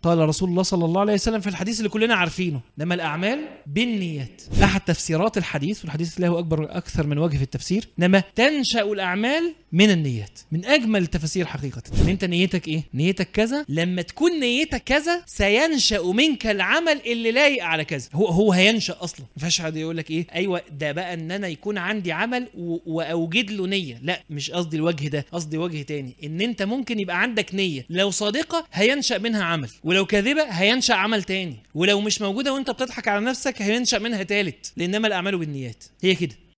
قال رسول الله صلى الله عليه وسلم في الحديث اللي كلنا عارفينه: إنما الأعمال بالنيات. أحد تفسيرات الحديث، والحديث له أكثر من وجه في التفسير، إنما تنشأ الأعمال من النيات. من أجمل التفاسير حقيقة. إن أنت نيتك إيه؟ نيتك كذا، لما تكون نيتك كذا سينشأ منك العمل اللي لايق على كذا. هو هينشأ أصلا. ما فيهاش حد يقول لك إيه أيوة ده بقى إن أنا يكون عندي عمل وأوجد له نية. لا، مش قصدي الوجه ده، قصدي وجه تاني. إن أنت ممكن يبقى عندك نية لو صادقة هينشأ منها عمل، ولو كاذبة هينشأ عمل تاني، ولو مش موجودة وأنت بتضحك على نفسك هينشأ منها تالت. لإنما الأعمال بالنيات. هي كده.